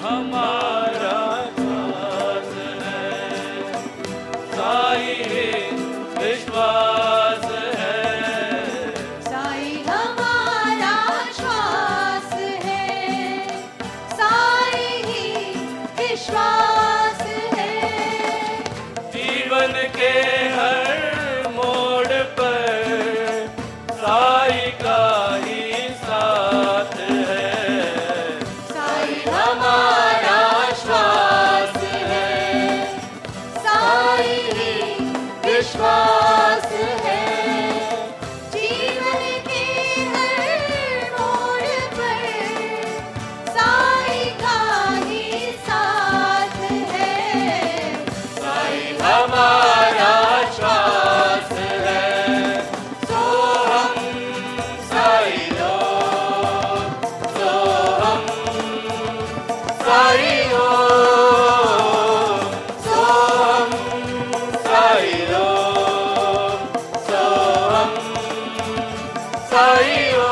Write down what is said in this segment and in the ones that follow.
हमारा श्वास है, साई ही विश्वास है, साई हमारा श्वास है, साई ही विश्वास है। जीवन के हर मोड़ पर साई का ही साथ है, साई हमारा श्वास है, साई ही विश्वास है। जीवन के हर मोड़ पर साई का ही साथ है, साई हमारा श्वास है, सोहम साई लोग, सोहम साई लोग, सोहम साई लोग, सोहम साई लोग।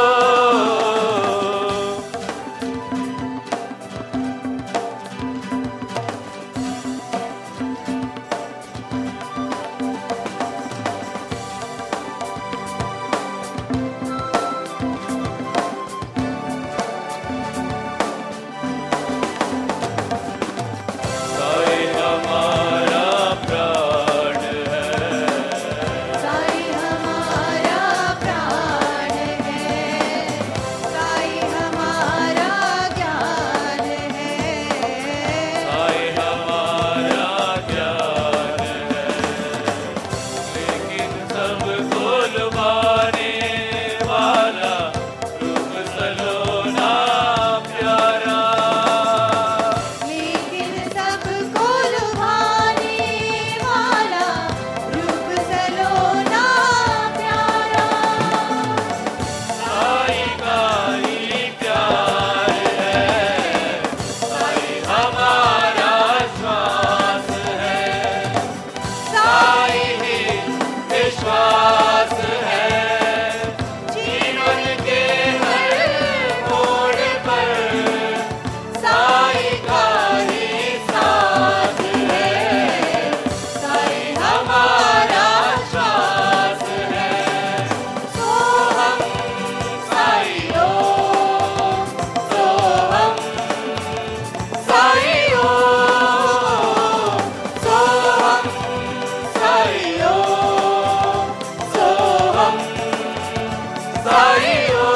साई हमारा प्राण है, साई हमारा प्राण है, साई हमारा ज्ञान है, साई हमारा ज्ञान है, लेकिन सबको लुभाने वाला रूप सलोना प्यारा, लेकिन सबको लुभाने वाला रूप सलोना प्यारा। साई का ही प्यार है, साई हमारा श्वास है, साई ही विश्वास है। जीवन के हर मोड़ पर साई का ही साथ है, साई हमारा श्वास है, सोहम साई लोग, सोहम साई लोग, सोहम साई लोग, सोहम साई लोग।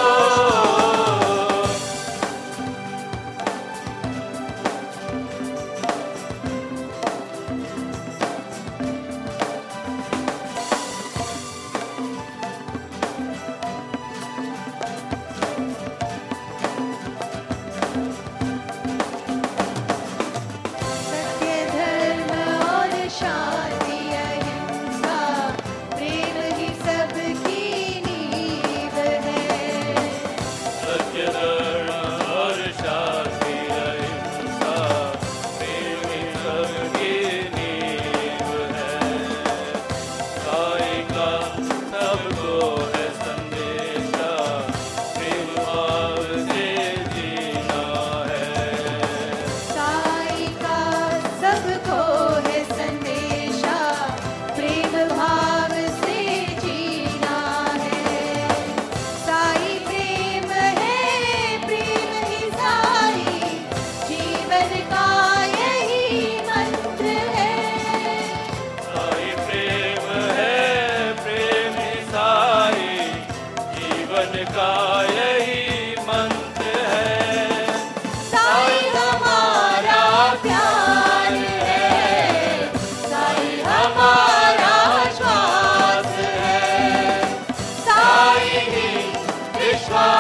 सत्य धर्म और शांति अहिंसा प्रेम ही सबकी नींव है। सत्य धर्म और शांति अहिंसा प्रेम ही सबकी नींव है, साई का सबको है संदेशा, प्रेम भाव से जीना है, साई का सबको है संदेशा, प्रेम भाव से जीना है। साई प्रेम है, प्रेम ही साई, जीवन का यही मंत्र है। साई प्रेम है, प्रेम ही साई, जीवन का यही मंत्र है। साई हमारा प्यार है, साई हमारा श्वास है, साई ही विश्वास